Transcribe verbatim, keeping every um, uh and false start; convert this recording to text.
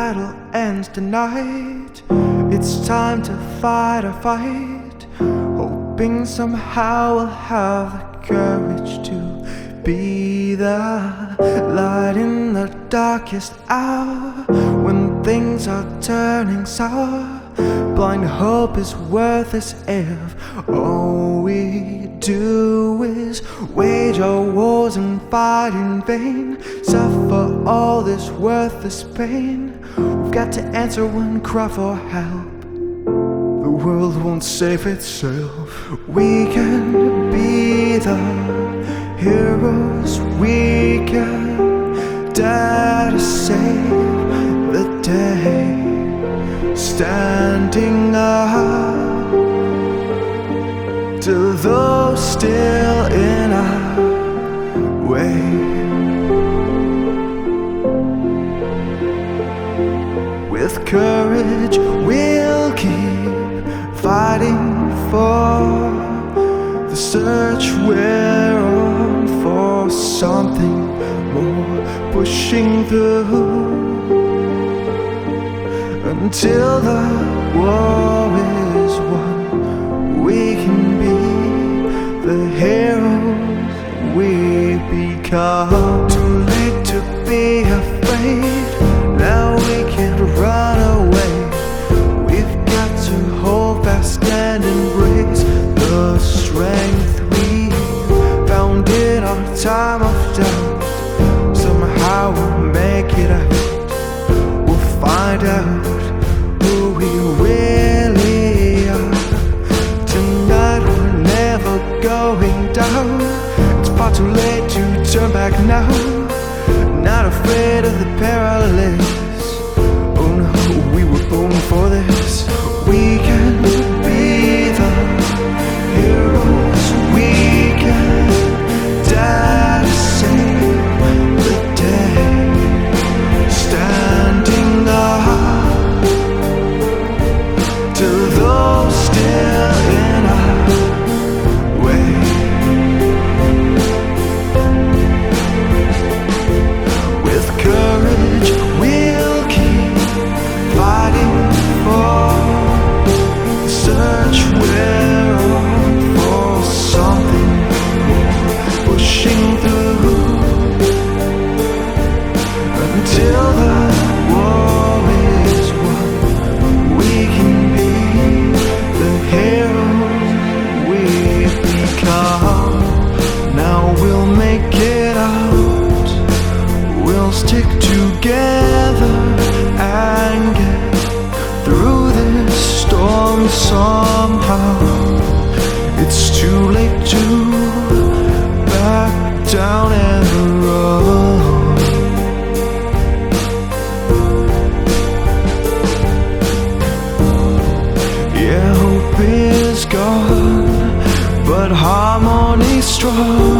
battle ends tonight. It's time to fight a fight, hoping somehow we'll have the courage to be the light in the darkest hour, when things are turning sour. Blind hope is worthless if all we do is wage our wars and fight in vain, suffer all this worthless pain. We've got to answer one cry for help. The world won't save itself. We can be the heroes, we can dare to save the day, standing up to those still in our way. With courage we'll keep fighting for the search we're on, for something more, pushing through until the war is won. We can be the heroes we become. Too late to be afraid, now we can't run away. We've got to hold fast and embrace the strength we found in our time of doubt. Somehow we'll make it out, we'll find out who we really are. Tonight we're never going down. It's far too late to turn back now. Not afraid of the perilous. Oh no, we were born for this. We can be the heroes, we can dare to save the day, standing up to those still in our way. With courage we'll keep fighting for the search we're on, for something more, pushing through until the war is won. We can be the heroes we've become. Now we'll make it out, we'll stick together and get through this storm somehow. It's too late to back down and run. Yeah, hope is gone, but harmony's strong.